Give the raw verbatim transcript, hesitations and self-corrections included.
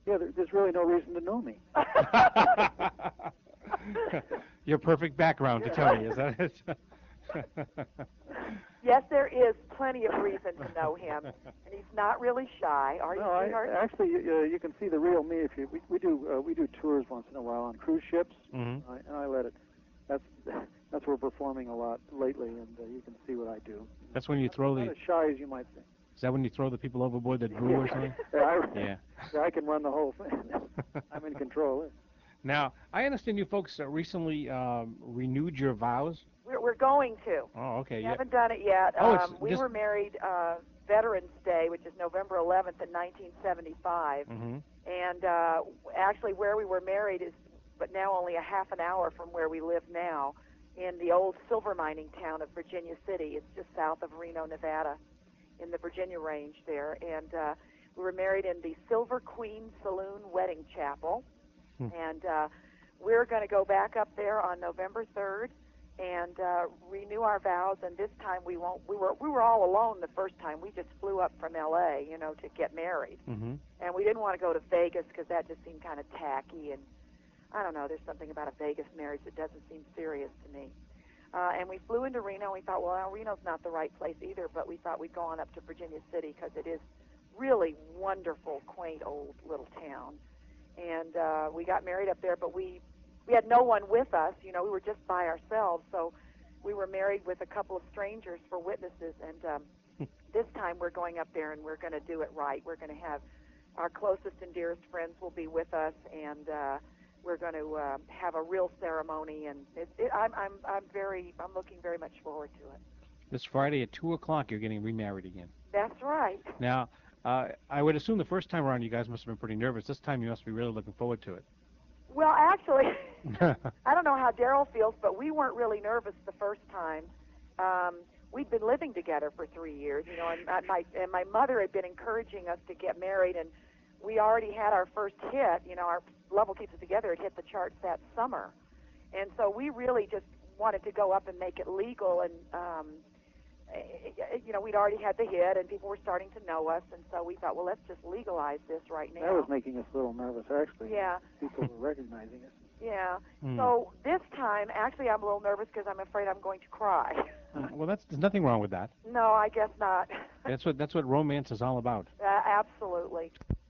Yeah, there, there's really no reason to know me. Your perfect background to Tony, is that it? Yes, there is plenty of reason to know him, and he's not really shy, are you, No, I sweetheart? actually uh, you can see the real me if you. We, we do uh, we do tours once in a while on cruise ships, Mm-hmm. uh, and I let it. That's that's where we're performing a lot lately, and uh, you can see what I do. That's when you throw Not the. as shy as you might think. Is that when you throw the people overboard that drool or something? Yeah, I, Yeah. yeah, I can run the whole thing. I'm in control. Now, I understand you folks uh, recently um, renewed your vows. We're, we're going to. Oh, okay. We Yeah. haven't done it yet. Oh, it's um, we just- were married uh, Veterans Day, which is November eleventh in nineteen seventy-five. Mm-hmm. And uh, actually where we were married is but now only a half an hour from where we live now in the old silver mining town of Virginia City. It's just south of Reno, Nevada, in the Virginia range there. And uh, we were married in the Silver Queen Saloon Wedding Chapel. Hmm. And uh, we're going to go back up there on November third and uh, renew our vows. And this time we won't. We were we were all alone the first time. We just flew up from L A, you know, to get married. Mm-hmm. And we didn't want to go to Vegas because that just seemed kind of tacky. And I don't know. There's something about a Vegas marriage that doesn't seem serious to me. Uh, and we flew into Reno. We thought, well, Reno's not the right place either, but we thought we'd go on up to Virginia City because it is really wonderful, quaint old little town. And uh, we got married up there, but we we had no one with us. You know, we were just by ourselves. So we were married with a couple of strangers for witnesses. And um, this time we're going up there and we're going to do it right. We're going to have our closest and dearest friends will be with us, and uh, we're going to uh, have a real ceremony. And it, it, I'm I'm I'm very I'm looking very much forward to it. This Friday at two o'clock, you're getting remarried again. That's right. Now, uh, I would assume the first time around you guys must have been pretty nervous. This time you must be really looking forward to it. Well, actually, I don't know how Daryl feels, but we weren't really nervous the first time. Um, we'd been living together for three years, you know, and my my- and my mother had been encouraging us to get married, and we already had our first hit. You know, our Love Will Keep Us Together. It hit the charts that summer, and so we really just wanted to go up and make it legal. And um, eh, you know, we'd already had the hit, and people were starting to know us, and so we thought, well, let's just legalize this right now. That was making us a little nervous, actually. Yeah. People were recognizing us. Yeah. Hmm. So this time, actually, I'm a little nervous because I'm afraid I'm going to cry. Well, that's there's nothing wrong with that. No, I guess not. That's what that's what romance is all about. Uh, absolutely.